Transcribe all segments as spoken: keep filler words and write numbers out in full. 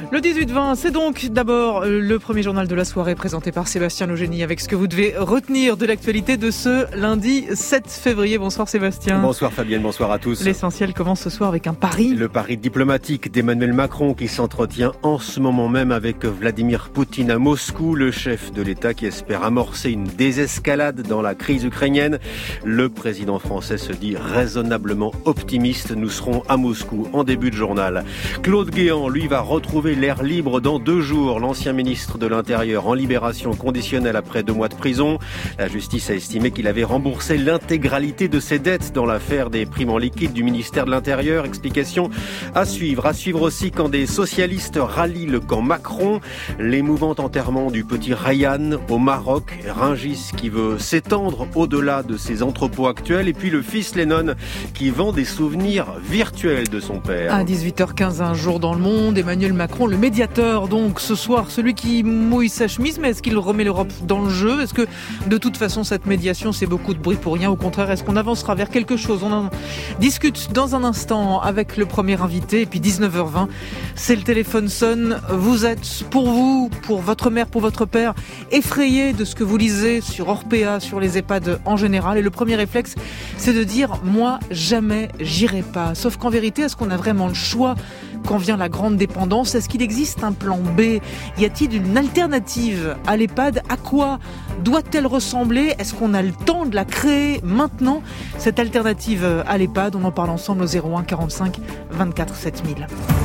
Le dix-huit vingt, c'est donc d'abord le premier journal de la soirée présenté par Sébastien Logénie avec ce que vous devez retenir de l'actualité de ce lundi sept février. Bonsoir Sébastien. Bonsoir Fabienne, bonsoir à tous. L'essentiel commence ce soir avec un pari. Le pari diplomatique d'Emmanuel Macron qui s'entretient en ce moment même avec Vladimir Poutine à Moscou, le chef de l'État qui espère amorcer une désescalade dans la crise ukrainienne. Le président français se dit raisonnablement optimiste. Nous serons à Moscou en début de journal. Claude Guéant, lui, va retrouver l'air libre dans deux jours. L'ancien ministre de l'Intérieur en libération conditionnelle après deux mois de prison. La justice a estimé qu'il avait remboursé l'intégralité de ses dettes dans l'affaire des primes en liquide du ministère de l'Intérieur. Explication à suivre. À suivre aussi quand des socialistes rallient le camp Macron. L'émouvant enterrement du petit Ryan au Maroc. Rungis qui veut s'étendre au-delà de ses entrepôts actuels. Et puis le fils Lennon qui vend des souvenirs virtuels de son père. À dix-huit heures quinze, un jour dans le monde, Emmanuel Macron, le médiateur, donc ce soir, celui qui mouille sa chemise, mais est-ce qu'il remet l'Europe dans le jeu ? Est-ce que de toute façon cette médiation c'est beaucoup de bruit pour rien ? Au contraire, est-ce qu'on avancera vers quelque chose ? On en discute dans un instant avec le premier invité. Et puis dix-neuf heures vingt, c'est le téléphone sonne. Vous êtes, pour vous, pour votre mère, pour votre père, effrayé de ce que vous lisez sur Orpea, sur les EHPAD en général. Et le premier réflexe, c'est de dire « moi, jamais, j'irai pas ». Sauf qu'en vérité, est-ce qu'on a vraiment le choix quand vient la grande dépendance ? Est-ce qu'il existe un plan B ? Y a-t-il une alternative à l'EHPAD ? À quoi doit-elle ressembler ? Est-ce qu'on a le temps de la créer maintenant ? Cette alternative à l'EHPAD, on en parle ensemble au zéro un quarante-cinq vingt-quatre sept mille.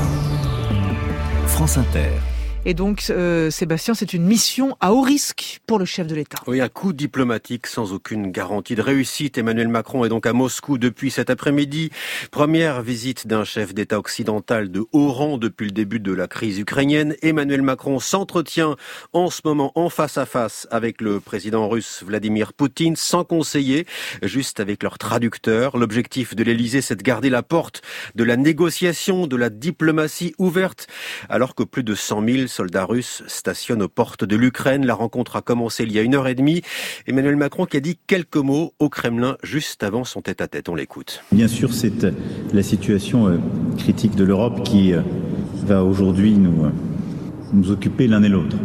France Inter. Et donc, euh, Sébastien, c'est une mission à haut risque pour le chef de l'État. Oui, un coup diplomatique sans aucune garantie de réussite. Emmanuel Macron est donc à Moscou depuis cet après-midi. Première visite d'un chef d'État occidental de haut rang depuis le début de la crise ukrainienne. Emmanuel Macron s'entretient en ce moment en face à face avec le président russe Vladimir Poutine, sans conseiller, juste avec leur traducteur. L'objectif de l'Élysée, c'est de garder la porte de la négociation, de la diplomatie ouverte, alors que plus de cent mille soldats russes stationnent aux portes de l'Ukraine. La rencontre a commencé il y a une heure et demie. Emmanuel Macron qui a dit quelques mots au Kremlin juste avant son tête-à-tête. On l'écoute. Bien sûr, c'est la situation critique de l'Europe qui va aujourd'hui nous, nous occuper l'un et l'autre.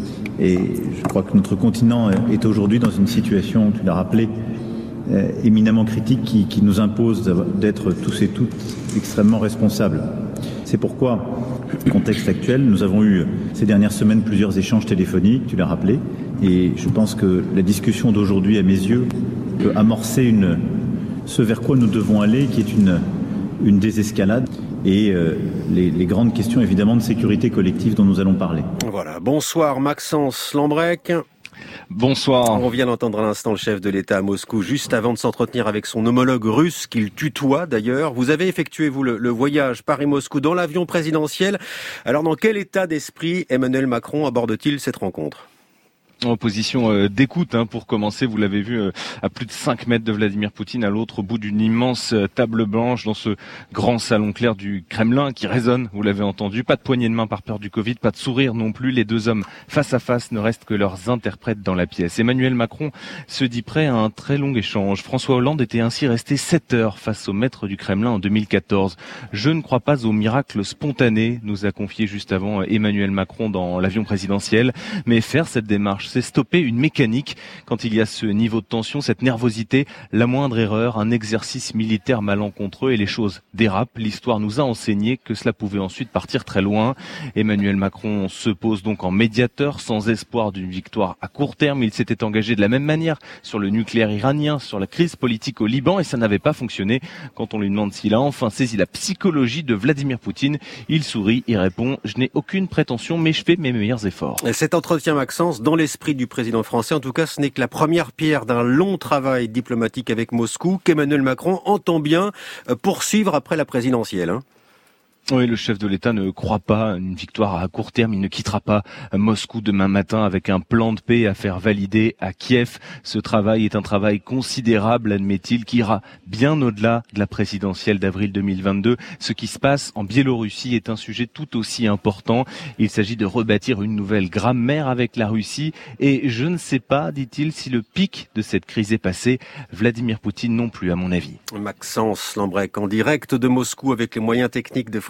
Et je crois que notre continent est aujourd'hui dans une situation, tu l'as rappelé, éminemment critique qui, qui nous impose d'être tous et toutes extrêmement responsables. C'est pourquoi, au contexte actuel, nous avons eu ces dernières semaines plusieurs échanges téléphoniques, tu l'as rappelé, et je pense que la discussion d'aujourd'hui, à mes yeux, peut amorcer une, ce vers quoi nous devons aller, qui est une, une désescalade, et euh, les, les grandes questions évidemment de sécurité collective dont nous allons parler. Voilà, bonsoir Maxence Lambrec. Bonsoir. On vient d'entendre à l'instant le chef de l'État à Moscou, juste avant de s'entretenir avec son homologue russe, qu'il tutoie d'ailleurs. Vous avez effectué, vous, le, le voyage Paris-Moscou dans l'avion présidentiel. Alors, dans quel état d'esprit Emmanuel Macron aborde-t-il cette rencontre ? En position euh, d'écoute, hein, pour commencer, vous l'avez vu euh, à plus de cinq mètres de Vladimir Poutine, à l'autre bout d'une immense euh, table blanche dans ce grand salon clair du Kremlin qui résonne, vous l'avez entendu. Pas de poignée de main par peur du Covid, pas de sourire non plus. Les deux hommes face à face ne restent que leurs interprètes dans la pièce. Emmanuel Macron se dit prêt à un très long échange. François Hollande était ainsi resté sept heures face au maître du Kremlin en deux mille quatorze. Je ne crois pas au miracle spontané, nous a confié juste avant Emmanuel Macron dans l'avion présidentiel. Mais faire cette démarche, c'est stopper une mécanique. Quand il y a ce niveau de tension, cette nervosité, la moindre erreur, un exercice militaire malencontreux et les choses dérapent. L'histoire nous a enseigné que cela pouvait ensuite partir très loin. Emmanuel Macron se pose donc en médiateur, sans espoir d'une victoire à court terme. Il s'était engagé de la même manière sur le nucléaire iranien, sur la crise politique au Liban, et ça n'avait pas fonctionné. Quand on lui demande s'il a enfin saisi la psychologie de Vladimir Poutine, il sourit, il répond « Je n'ai aucune prétention, mais je fais mes meilleurs efforts ». Cet entretien, Maxence, dans l'esprit du président français, en tout cas, ce n'est que la première pierre d'un long travail diplomatique avec Moscou qu'Emmanuel Macron entend bien poursuivre après la présidentielle. Hein. Oui, le chef de l'État ne croit pas à une victoire à court terme. Il ne quittera pas Moscou demain matin avec un plan de paix à faire valider à Kiev. Ce travail est un travail considérable, admet-il, qui ira bien au-delà de la présidentielle d'avril deux mille vingt-deux. Ce qui se passe en Biélorussie est un sujet tout aussi important. Il s'agit de rebâtir une nouvelle grammaire avec la Russie. Et je ne sais pas, dit-il, si le pic de cette crise est passé. Vladimir Poutine non plus, à mon avis. Maxence Lambrec en direct de Moscou avec les moyens techniques de Frédéric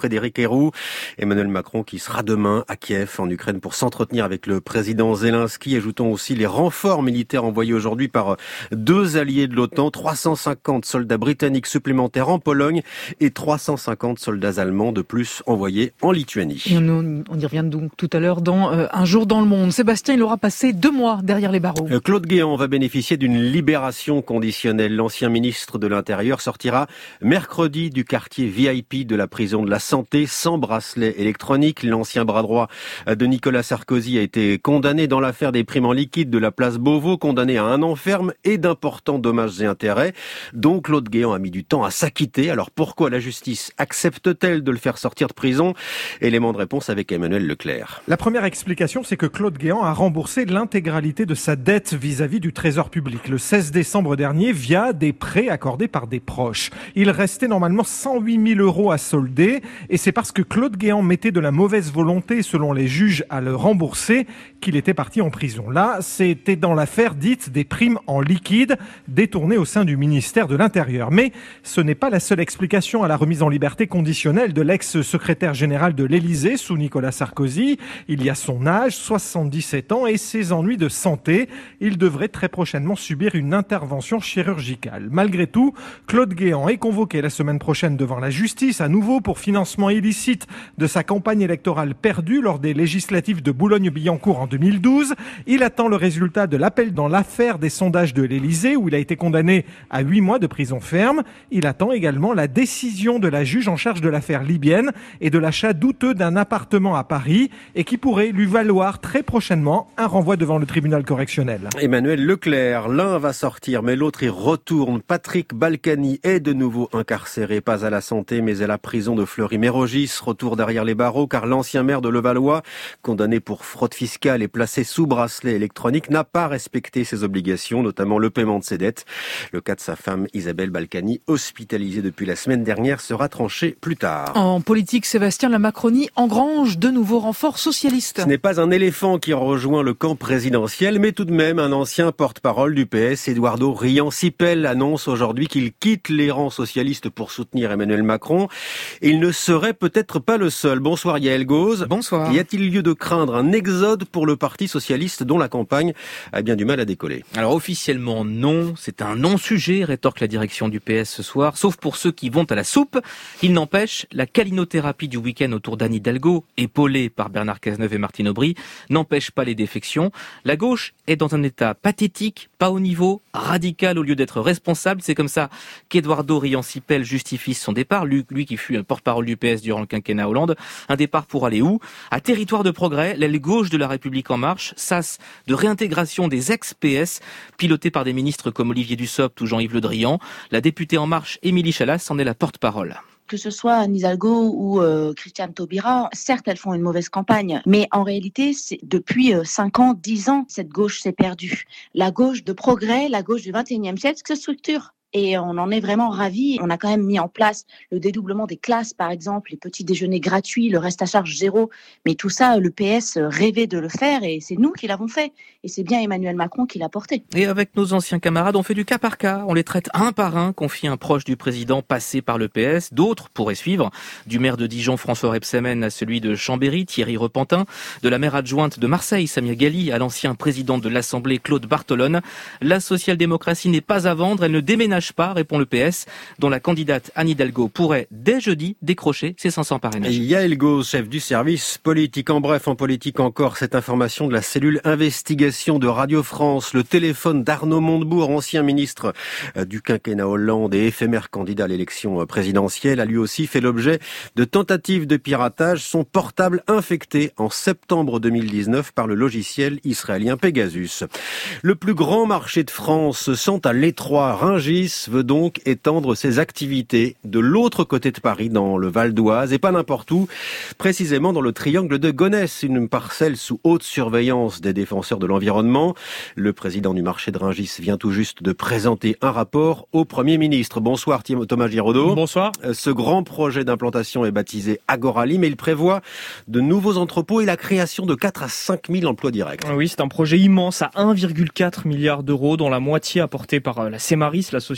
Frédéric Héroux. Emmanuel Macron qui sera demain à Kiev, en Ukraine, pour s'entretenir avec le président Zelensky. Ajoutons aussi les renforts militaires envoyés aujourd'hui par deux alliés de l'OTAN, trois cent cinquante soldats britanniques supplémentaires en Pologne et trois cent cinquante soldats allemands de plus envoyés en Lituanie. Et on, on y revient donc tout à l'heure dans euh, Un jour dans le monde. Sébastien, il aura passé deux mois derrière les barreaux. Claude Guéant va bénéficier d'une libération conditionnelle. L'ancien ministre de l'Intérieur sortira mercredi du quartier V I P de la prison de la Santé sans bracelet électronique. L'ancien bras droit de Nicolas Sarkozy a été condamné dans l'affaire des primes en liquide de la place Beauvau, condamné à un an ferme et d'importants dommages et intérêts. Donc Claude Guéant a mis du temps à s'acquitter. Alors pourquoi la justice accepte-t-elle de le faire sortir de prison? Élément de réponse avec Emmanuel Leclerc. La première explication, c'est que Claude Guéant a remboursé l'intégralité de sa dette vis-à-vis du Trésor public le seize décembre dernier via des prêts accordés par des proches. Il restait normalement cent huit mille euros à solder et c'est parce que Claude Guéant mettait de la mauvaise volonté, selon les juges, à le rembourser qu'il était parti en prison. Là, c'était dans l'affaire dite des primes en liquide détournées au sein du ministère de l'Intérieur. Mais ce n'est pas la seule explication à la remise en liberté conditionnelle de l'ex-secrétaire général de l'Élysée sous Nicolas Sarkozy. Il y a son âge, soixante-dix-sept ans, et ses ennuis de santé. Il devrait très prochainement subir une intervention chirurgicale. Malgré tout, Claude Guéant est convoqué la semaine prochaine devant la justice, à nouveau pour financement illicite de sa campagne électorale perdue lors des législatives de Boulogne-Billancourt en deux mille douze. Il attend le résultat de l'appel dans l'affaire des sondages de l'Élysée, où il a été condamné à huit mois de prison ferme. Il attend également la décision de la juge en charge de l'affaire libyenne et de l'achat douteux d'un appartement à Paris, et qui pourrait lui valoir très prochainement un renvoi devant le tribunal correctionnel. Emmanuel Leclerc, l'un va sortir mais l'autre y retourne. Patrick Balkany est de nouveau incarcéré, pas à la Santé mais à la prison de Fleury-Mérogis. Retour derrière les barreaux car l'ancien maire de Levallois, condamné pour fraude fiscale et placé sous bracelet électronique, n'a pas respecté ses obligations, notamment le paiement de ses dettes. Le cas de sa femme Isabelle Balkany, hospitalisée depuis la semaine dernière, sera tranché plus tard. En politique, Sébastien, la Macronie engrange de nouveaux renforts socialistes. Ce n'est pas un éléphant qui rejoint le camp présidentiel, mais tout de même un ancien porte-parole du P S, Eduardo Riancipel, annonce aujourd'hui qu'il quitte les rangs socialistes pour soutenir Emmanuel Macron. Et il ne serait peut-être pas le seul. Bonsoir Yael Gauze. Bonsoir. Y a-t-il lieu de craindre un exode pour le Parti socialiste dont la campagne a bien du mal à décoller? Alors officiellement non, c'est un non-sujet, rétorque la direction du P S ce soir, sauf pour ceux qui vont à la soupe. Il n'empêche, la calinothérapie du week-end autour d'Anne Hidalgo, épaulée par Bernard Cazeneuve et Martine Aubry, n'empêche pas les défections. La gauche est dans un état pathétique, pas au niveau, radical au lieu d'être responsable. C'est comme ça qu'Eduardo Riancipel justifie son départ, lui, lui qui fut un porte-parole du P S durant le quinquennat Hollande. Un départ pour aller où? À territoire de progrès, l'aile gauche de la République en marche, sas de réintégration des ex-P S, pilotés par des ministres comme Olivier Dussopt ou Jean-Yves Le Drian. La députée En Marche, Émilie Chalas, en est la porte-parole. Que ce soit Anne Hidalgo ou euh, Christiane Taubira, certes, elles font une mauvaise campagne, mais en réalité, c'est depuis euh, cinq ans, dix ans, cette gauche s'est perdue. La gauche de progrès, la gauche du vingt et unième siècle se structure. Et on en est vraiment ravis. On a quand même mis en place le dédoublement des classes, par exemple, les petits déjeuners gratuits, le reste à charge zéro. Mais tout ça, le P S rêvait de le faire et c'est nous qui l'avons fait. Et c'est bien Emmanuel Macron qui l'a porté. Et avec nos anciens camarades, on fait du cas par cas. On les traite un par un, confie un proche du président passé par le P S. D'autres pourraient suivre. Du maire de Dijon, François Rebsamen, à celui de Chambéry, Thierry Repentin. De la maire adjointe de Marseille, Samia Ghali, à l'ancien président de l'Assemblée, Claude Bartolone. La social-démocratie n'est pas à vendre. Elle ne déménage pas, répond le P S, dont la candidate Anne Hidalgo pourrait dès jeudi décrocher ses cinq cents parrainages. Yael Gauze, chef du service politique. En bref, en politique encore, cette information de la cellule investigation de Radio France. Le téléphone d'Arnaud Montebourg, ancien ministre du quinquennat Hollande et éphémère candidat à l'élection présidentielle, a lui aussi fait l'objet de tentatives de piratage. Son portable infecté en septembre deux mille dix-neuf par le logiciel israélien Pegasus. Le plus grand marché de France se sent à l'étroit. Rungis veut donc étendre ses activités de l'autre côté de Paris, dans le Val d'Oise, et pas n'importe où, précisément dans le triangle de Gonesse, une parcelle sous haute surveillance des défenseurs de l'environnement. Le président du marché de Rungis vient tout juste de présenter un rapport au Premier ministre. Bonsoir Thomas Giraudot. Bonsoir. Ce grand projet d'implantation est baptisé Agorali, mais il prévoit de nouveaux entrepôts et la création de quatre à cinq mille emplois directs. Oui, c'est un projet immense à un virgule quatre milliard d'euros, dont la moitié apportée par la Semaris, la société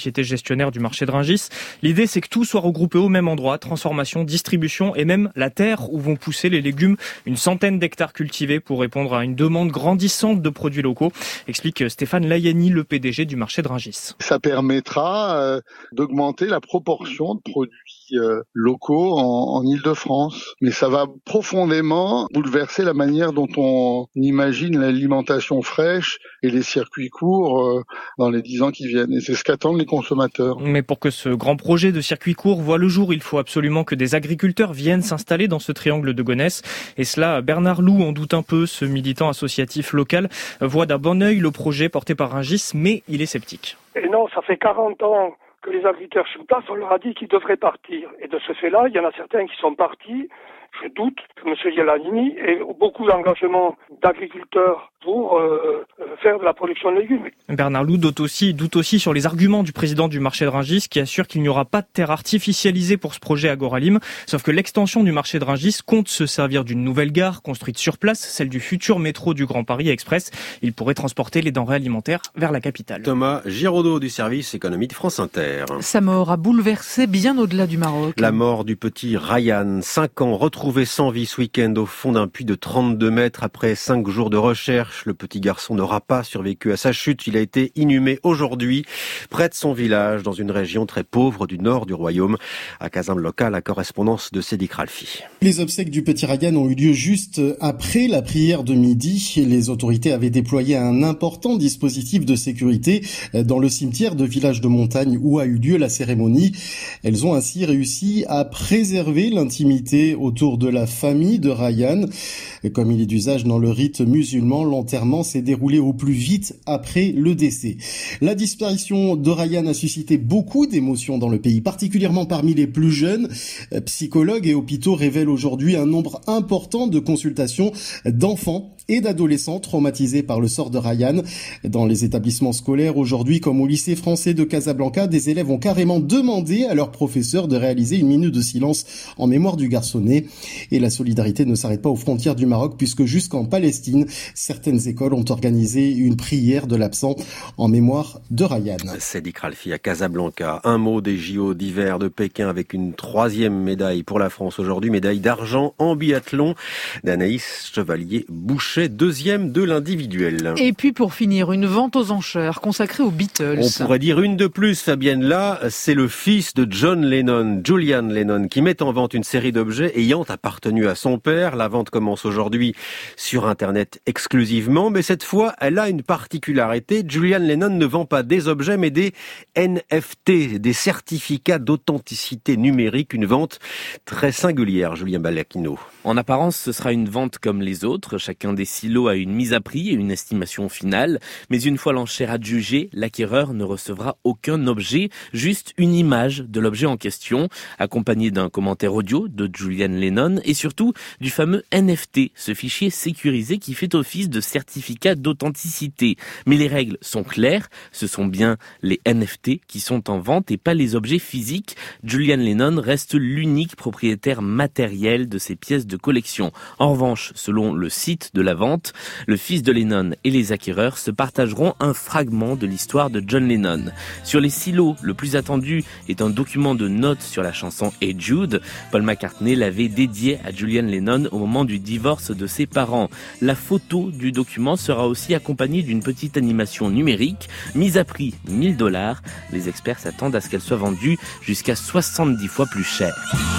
société gestionnaire du marché de Rungis. L'idée, c'est que tout soit regroupé au même endroit, transformation, distribution et même la terre où vont pousser les légumes. Une centaine d'hectares cultivés pour répondre à une demande grandissante de produits locaux, explique Stéphane Layani, le P D G du marché de Rungis. Ça permettra euh, d'augmenter la proportion de produits euh, locaux en, en Île-de-France. Mais ça va profondément bouleverser la manière dont on imagine l'alimentation fraîche et les circuits courts euh, dans les dix ans qui viennent. Et c'est ce qu'attendent les consommateurs. Mais pour que ce grand projet de circuit court voit le jour, il faut absolument que des agriculteurs viennent s'installer dans ce triangle de Gonesse. Et cela, Bernard Lou en doute un peu. Ce militant associatif local voit d'un bon œil le projet porté par Rungis, mais il est sceptique. Et non, ça fait quarante ans que les agriculteurs sur place, on leur a dit qu'ils devraient partir. Et de ce fait-là, il y en a certains qui sont partis. Je doute que M. Yalanini ait beaucoup d'engagement d'agriculteurs pour euh, faire de la production de légumes. Bernard Lou doute aussi, doute aussi sur les arguments du président du marché de Rungis qui assure qu'il n'y aura pas de terre artificialisée pour ce projet Agoralim. Sauf que l'extension du marché de Rungis compte se servir d'une nouvelle gare construite sur place, celle du futur métro du Grand Paris Express. Il pourrait transporter les denrées alimentaires vers la capitale. Thomas Giraudot du service économie de France Inter. Sa mort a bouleversé bien au-delà du Maroc. La mort du petit Ryan, cinq ans, retrouvé sans vie ce week-end au fond d'un puits de trente-deux mètres après cinq jours de recherche. Le petit garçon n'aura pas survécu à sa chute. Il a été inhumé aujourd'hui près de son village dans une région très pauvre du nord du royaume. À Casablanca, la correspondance de Cédric Ralfi. Les obsèques du petit Ryan ont eu lieu juste après la prière de midi. Les autorités avaient déployé un important dispositif de sécurité dans le cimetière de village de montagne où a eu lieu la cérémonie. Elles ont ainsi réussi à préserver l'intimité autour de la famille de Ryan. Comme il est d'usage dans le rite musulman, l'enterrement s'est déroulé au plus vite après le décès. La disparition de Ryan a suscité beaucoup d'émotions dans le pays, particulièrement parmi les plus jeunes. Psychologues et hôpitaux révèlent aujourd'hui un nombre important de consultations d'enfants et d'adolescents traumatisés par le sort de Ryan. Dans les établissements scolaires aujourd'hui, comme au lycée français de Casablanca, des élèves ont carrément demandé à leurs professeurs de réaliser une minute de silence en mémoire du garçonnet. Et la solidarité ne s'arrête pas aux frontières du Maroc, puisque jusqu'en Palestine, certaines écoles ont organisé une prière de l'absent en mémoire de Ryan. Cédric Ralfi à Casablanca. Un mot des J O d'hiver de Pékin avec une troisième médaille pour la France aujourd'hui, médaille d'argent en biathlon d'Anaïs Chevalier-Boucher, deuxième de l'individuel. Et puis pour finir, une vente aux enchères consacrée aux Beatles. On pourrait dire une de plus, Fabienne. Là, c'est le fils de John Lennon, Julian Lennon, qui met en vente une série d'objets ayant appartenu à son père. La vente commence aujourd'hui sur Internet exclusivement, mais cette fois, elle a une particularité. Julian Lennon ne vend pas des objets, mais des N F T, des certificats d'authenticité numérique, une vente très singulière, Julien Balacchino. En apparence, ce sera une vente comme les autres. Chacun des silos a une mise à prix et une estimation finale. Mais une fois l'enchère adjugée, l'acquéreur ne recevra aucun objet, juste une image de l'objet en question, accompagnée d'un commentaire audio de Julian Lennon et surtout du fameux N F T, ce fichier sécurisé qui fait office de certificat d'authenticité. Mais les règles sont claires, ce sont bien les N F T qui sont en vente et pas les objets physiques. Julian Lennon reste l'unique propriétaire matériel de ces pièces de collection. En revanche, selon le site de la vente, le fils de Lennon et les acquéreurs se partageront un fragment de l'histoire de John Lennon. Sur les silos, le plus attendu est un document de notes sur la chanson Hey Jude. Paul McCartney l'avait dédié à Julian Lennon au moment du divorce de ses parents. La photo du document sera aussi accompagnée d'une petite animation numérique, mise à prix mille dollars. Les experts s'attendent à ce qu'elle soit vendue jusqu'à soixante-dix fois plus cher.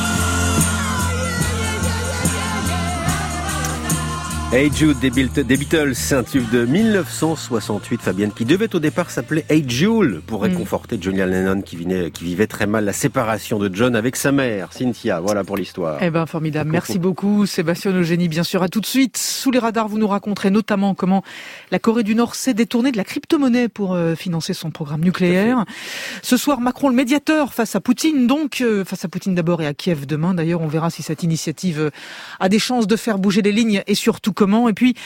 Hey Jude des Beatles, c'est un tube de mille neuf cent soixante-huit, Fabienne, qui devait au départ s'appeler Hey Jules pour réconforter mmh. Julian Lennon qui, venait, qui vivait très mal la séparation de John avec sa mère, Cynthia. Voilà pour l'histoire. Eh ben formidable. Merci beaucoup Sébastien Eugénie. Bien sûr, à tout de suite. Sous les radars, vous nous raconterez notamment comment la Corée du Nord s'est détournée de la crypto-monnaie pour euh, financer son programme nucléaire. Ce soir, Macron, le médiateur face à Poutine, donc euh, face à Poutine d'abord et à Kiev demain. D'ailleurs, on verra si cette initiative euh, a des chances de faire bouger les lignes et surtout comment. Et puis,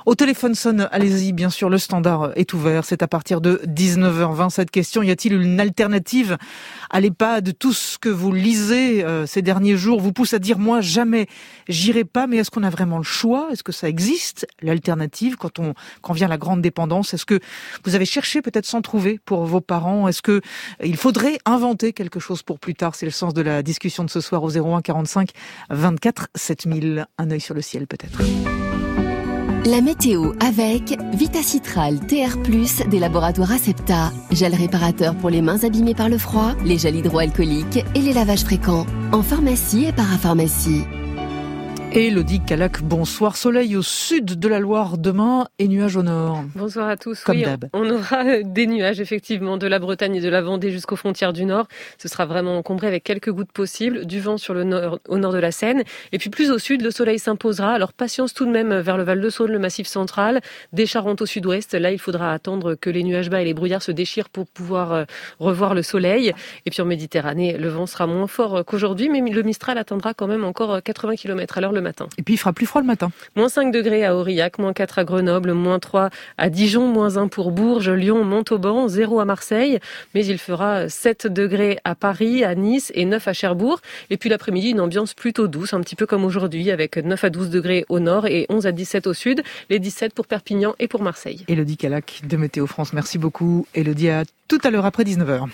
Au téléphone sonne, allez-y, bien sûr, le standard est ouvert. C'est à partir de dix-neuf heures vingt cette question. Y a-t-il une alternative à l'EHPAD? Tout ce que vous lisez euh, ces derniers jours vous pousse à dire, moi, jamais, j'irai pas. Mais est-ce qu'on a vraiment le choix? Est-ce que ça existe, l'alternative, quand on quand vient la grande dépendance? Est-ce que vous avez cherché peut-être sans trouver pour vos parents? Est-ce que il faudrait inventer quelque chose pour plus tard? C'est le sens de la discussion de ce soir au zéro un quarante-cinq vingt-quatre sept mille. Un œil sur le ciel peut-être. La météo avec Vitacitral T R plus des laboratoires Acepta. Gel réparateur pour les mains abîmées par le froid, les gels hydroalcooliques et les lavages fréquents. En pharmacie et parapharmacie. Élodie Calac, bonsoir. Soleil au sud de la Loire demain et nuages au nord. Bonsoir à tous. Comme oui, d'hab. On aura des nuages effectivement de la Bretagne et de la Vendée jusqu'aux frontières du nord. Ce sera vraiment encombré avec quelques gouttes possibles, du vent sur le nord, au nord de la Seine. Et puis plus au sud, le soleil s'imposera. Alors patience tout de même vers le Val-de-Saône, le Massif central, des Charentes au sud-ouest. Là, il faudra attendre que les nuages bas et les brouillards se déchirent pour pouvoir revoir le soleil. Et puis en Méditerranée, le vent sera moins fort qu'aujourd'hui, mais le Mistral atteindra quand même encore quatre-vingts kilomètres à l'heure le matin. Et puis il fera plus froid le matin. Moins cinq degrés à Aurillac, moins quatre à Grenoble, moins trois à Dijon, moins un pour Bourges, Lyon, Montauban, zéro à Marseille. Mais il fera sept degrés à Paris, à Nice et neuf à Cherbourg. Et puis l'après-midi, une ambiance plutôt douce, un petit peu comme aujourd'hui, avec neuf à douze degrés au nord et onze à dix-sept au sud. Les dix-sept pour Perpignan et pour Marseille. Élodie Calac de Météo France, merci beaucoup. Élodie, à tout à l'heure après dix-neuf heures.